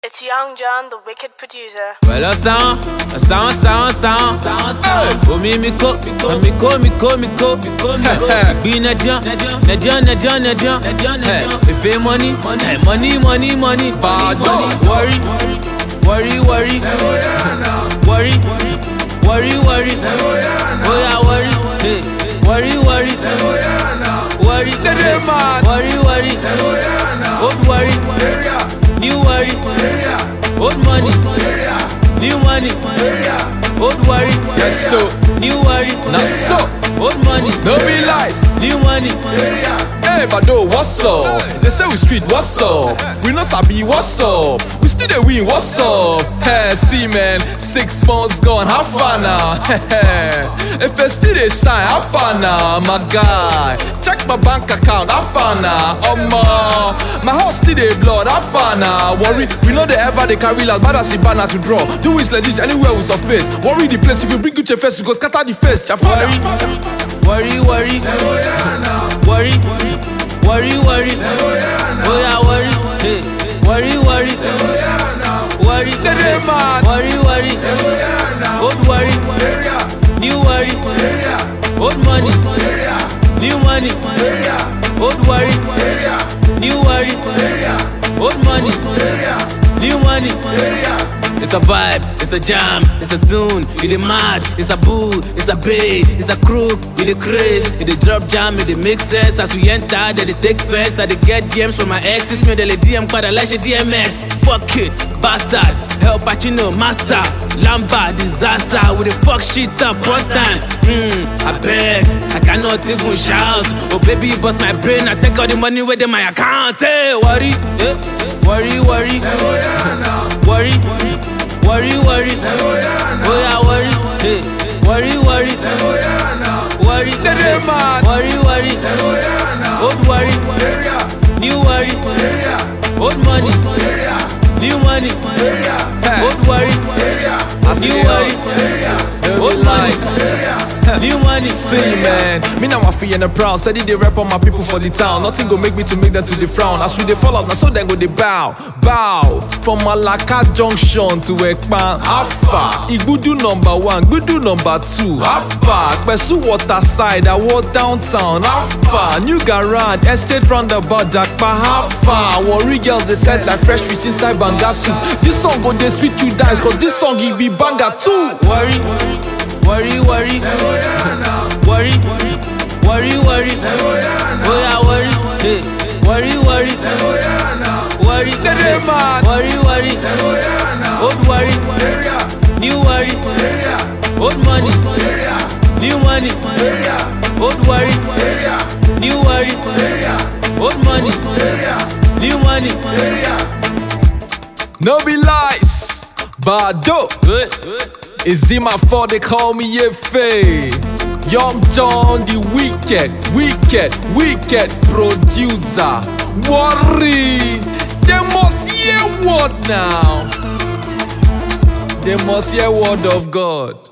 It's Young John, the wicked producer. Well, a sound. Oh, miko. Be Najan. If it money. Bad worry. Oh yeah, worry. Worry. Old worry. New worry. Old money. New money. Old worry. Yes, so. New worry. Not so. Old money. No be lies. New money. Hey, Bado, what's up? They say we street, what's up? We not sabi, what's up? We still dey win, what's up? Hey, see man, 6 months gone, how far now? If I still dey shine, how far now, my guy? Check my bank account, how far now? My house still dey blood, how far now? Worry, we know they ever they carry like bad as a banner to draw. Do it like this anywhere we surface. Worry the place, if you bring good your face, you go scatter the face. Worry. Oh yeah, worry. Hey. Worry. Old worry. New worry. Old money. New money. Old worry. New worry. Old money. New money. It's a vibe, it's a jam, it's a tune, it's a mad, it's a boo, it's a bait, it's a crook, with the craze, it's a drop jam, it's a mix sense. As we enter, they take first, I get DMs from my exes, me they DM quite a lash DMX. Fuck it, bastard, El Pacino, master, Lamba, disaster, with the fuck shit up one time. I beg, I cannot even shout. Oh baby, you bust my brain, I take all the money within my account. Hey, worry. Worry. Oh yeah, worry. Hey. Worry. Old worry. New worry. Old money. New money. Old worry. New worry. Old money. New money. See man, me now I feel and proud. Steady they rap on my people for the town. Nothing go make me to make them to the frown. As we they fall out, now so then go they bow. From Malaka Junction to Ekpan Alpha. Igbudu number 1, Igbudu number 2 Alpha. Pesu water side, I walk downtown Alpha. New garage, estate roundabout Jakpa Alpha. Worry girls they set like fresh fish inside banga soup. This song go they sweet you dice, cause this song it be banger too. Worry. Oh yeah, worry. Hey. Worry. Old worry. New worry. Old money. New money. Old worry. New worry. Old money. New money. No be lies, Bado. Is it my fault they call me Efe? Young John, the wicked producer. Worry, they must hear word now. They must hear word of God.